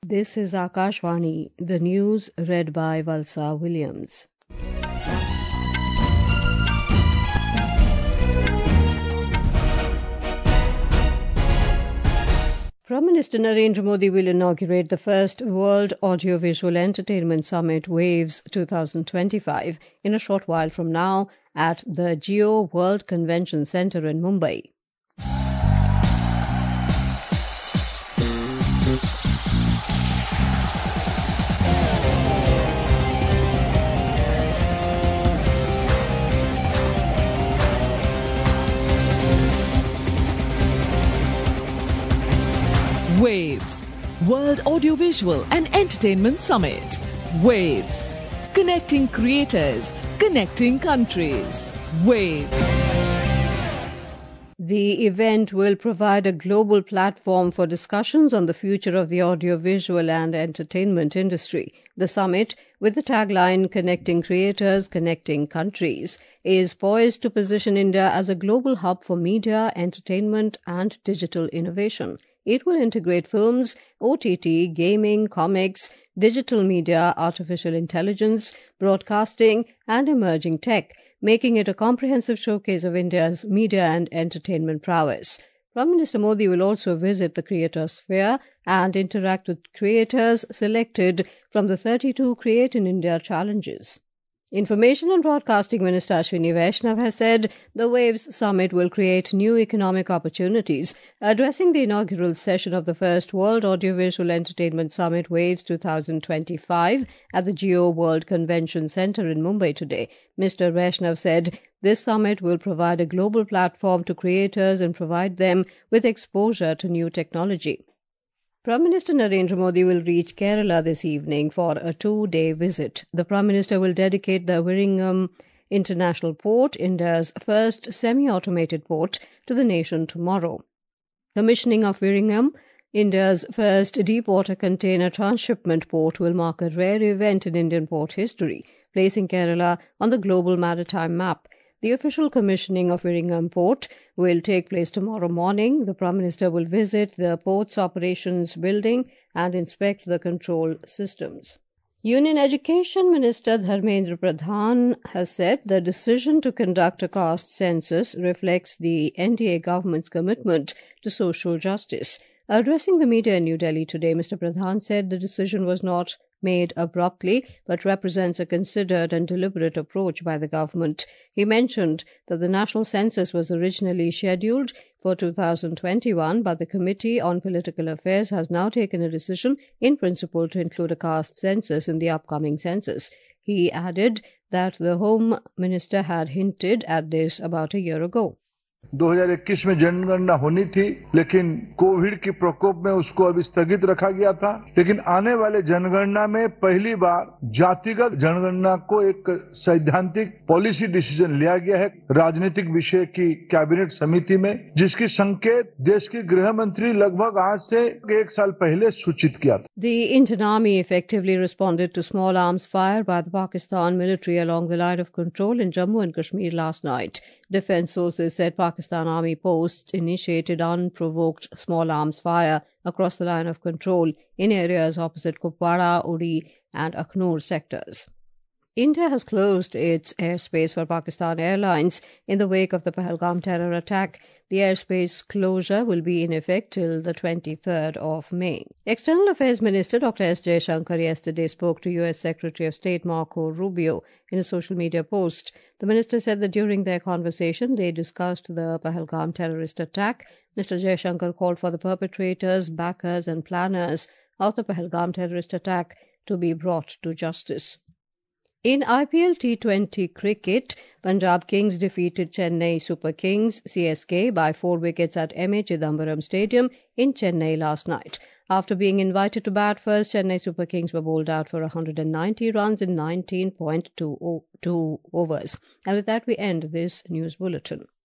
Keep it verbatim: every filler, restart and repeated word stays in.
This is Akashvani, the news read by Valsa Williams. Prime Minister Narendra Modi will inaugurate the first World Audiovisual Entertainment Summit Waves twenty twenty-five in a short while from now at the Jio World Convention Centre in Mumbai. Waves, World Audiovisual and Entertainment Summit. Waves, connecting creators, connecting countries. Waves. The event will provide a global platform for discussions on the future of the audiovisual and entertainment industry. The summit, with the tagline Connecting Creators, Connecting Countries, is poised to position India as a global hub for media, entertainment and digital innovation. It will integrate films, O T T, gaming, comics, digital media, artificial intelligence, broadcasting, and emerging tech, making it a comprehensive showcase of India's media and entertainment prowess. Prime Minister Modi will also visit the Creators Fair and interact with creators selected from the thirty-two Create in India challenges. Information and Broadcasting Minister Ashwini Vaishnav has said the Waves Summit will create new economic opportunities. Addressing the inaugural session of the first World Audiovisual Entertainment Summit Waves twenty twenty-five at the Jio World Convention Centre in Mumbai today, Mister Vaishnav said this summit will provide a global platform to creators and provide them with exposure to new technology. Prime Minister Narendra Modi will reach Kerala this evening for a two-day visit. The Prime Minister will dedicate the Viringham International Port, India's first semi-automated port, to the nation tomorrow. Commissioning of Viringham, India's first deep-water container transshipment port, will mark a rare event in Indian port history, placing Kerala on the global maritime map. The official commissioning of Viringham Port will take place tomorrow morning. The Prime Minister will visit the port's operations building and inspect the control systems. Union Education Minister Dharmendra Pradhan has said the decision to conduct a caste census reflects the N D A government's commitment to social justice. Addressing the media in New Delhi today, Mister Pradhan said the decision was not made abruptly, but represents a considered and deliberate approach by the government. He mentioned that the national census was originally scheduled for two thousand twenty-one, but the Committee on Political Affairs has now taken a decision in principle to include a caste census in the upcoming census. He added that the Home Minister had hinted at this about a year ago. दो हज़ार इक्कीस में जनगणना होनी थी, लेकिन Covid के प्रकोप में उसको अभी स्थगित रखा गया था। लेकिन आने वाले जनगणना में पहली बार जातिगत जनगणना को एक सैद्धांतिक पॉलिसी डिसीजन लिया गया है राजनीतिक विषय की कैबिनेट समिति में, जिसकी संकेत देश के गृह मंत्री लगभग आज से एक साल पहले सूचित किया था। The Indian Army effectively responded to small arms fire by the Pakistan military along the line of control in Jammu and Kashmir last night. Defense sources said Pakistan Army posts initiated unprovoked small arms fire across the line of control in areas opposite Kupwara, Uri and Akhnur sectors. India has closed its airspace for Pakistan Airlines in the wake of the Pahalgam terror attack. The airspace closure will be in effect till the twenty-third of May. External Affairs Minister Doctor S. Jaishankar yesterday spoke to U S Secretary of State Marco Rubio in a social media post. The minister said that during their conversation they discussed the Pahalgam terrorist attack. Mister Jaishankar called for the perpetrators, backers and planners of the Pahalgam terrorist attack to be brought to justice. In I P L T twenty cricket, Punjab Kings defeated Chennai Super Kings C S K by four wickets at M A Chidambaram Stadium in Chennai last night. After being invited to bat first, Chennai Super Kings were bowled out for one hundred ninety runs in nineteen point two two overs. And with that, we end this news bulletin.